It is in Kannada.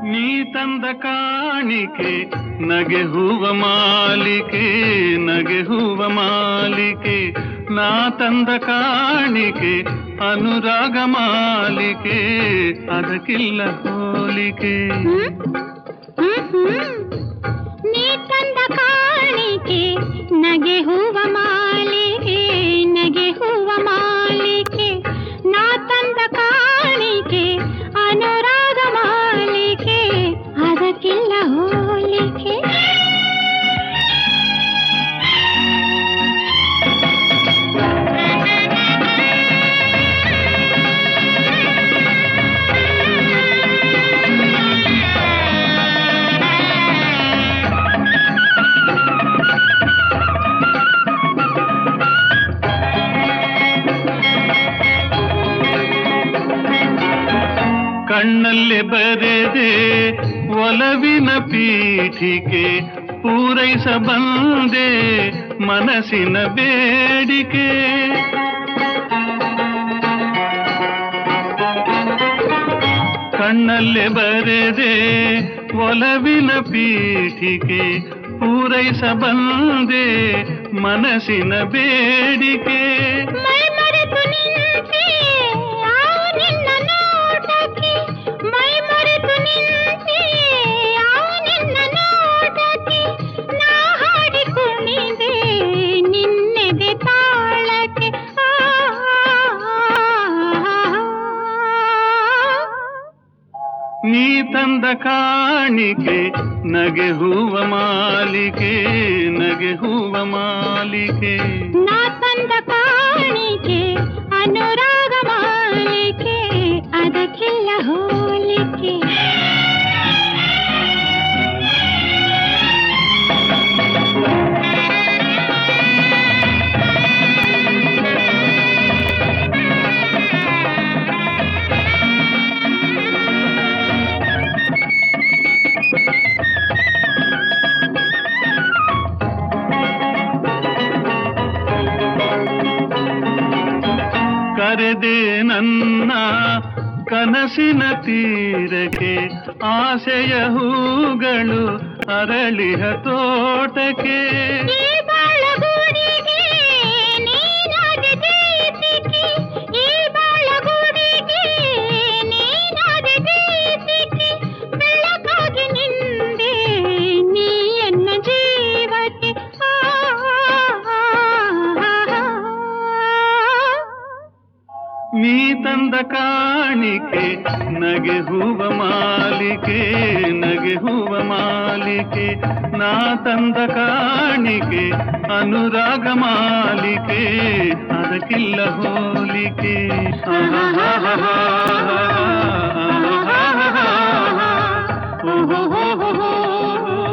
ನೀ ತಂದ ಕಾಣಿಕೆ ನಗೆ ಹೂವ ಮಾಲಿಕೆ, ನಗೆ ಹೂವ ಮಾಲಿಕೆ. ನಾ ತಂದ ಕಾಣಿಕೆ ಅನುರಾಗ ಮಾಲಿಕೆ, ಅದಕ್ಕಿಲ್ಲ ಹೋಲಿಕೆ. ನೀ ತಂದ ಕಾಣಿಕೆ ನಗೆ ಹೂವ ಮಾಲಿಕೆ, ನಗೆ ಹೂವ ಮಾಲಿಕೆ. ನಾ ತಂದ ಕಾಣಿಕೆ ಅನುರಾಗ ಮಾಲಿಕೆ, ಅದಕ್ಕಿಲ್ಲ ಹೋಲಿಕೆ. ಕಣ್ಣಲ್ಲಿ ಬರೆದೆ ಒಲವಿನ ಪೀಠಿಕೆ, ಪೂರೈಸ ಬಂದೆ ಮನಸ್ಸಿನ ಬೇಡಿಕೆ. ಕಣ್ಣಲ್ಲಿ ಬರೆದೆ ಒಲವಿನ ಪೀಠಿಕೆ, ಪೂರೈಸ ಬಂದೆ ಮನಸ್ಸಿನ ಬೇಡಿಕೆ. ನೀ ತಂದ ಕಾಣಿಕೆ ನಗೆ ಹೂವ ಮಾಲಿಕೆ, ನಗೆ ಹೂವ ಮಾಲಿಕೆ. ನಾ ತಂದ ಕಾಣಿಕೆ ಅನುರಾಗ ಮಾಲಿಕೆ, ಅದಕ್ಕಿಲ್ಲ ಹೋಲಿಕೆ. ಕರೆದೆ ನನ್ನ ಕನಸಿನ ತೀರಕ್ಕೆ, ಆಸೆಯ ಹೂಗಳು ಅರಳಿಹ ತೋಟಕ್ಕೆ. ನೀ ತಂದ ಕಾಣಿಕೆ ನಗೆ ಹೂವ ಮಾಲಿಕೆ, ನಗೆ ಹೂವ ಮಾಲಿಕೆ. ನಾ ತಂದ ಕಾಣಿಕೆ ಅನುರಾಗ ಮಾಲಿಕೆ, ಅದಕ್ಕಿಲ್ಲ ಹೋಲಿಕೆ. ಓಹೋ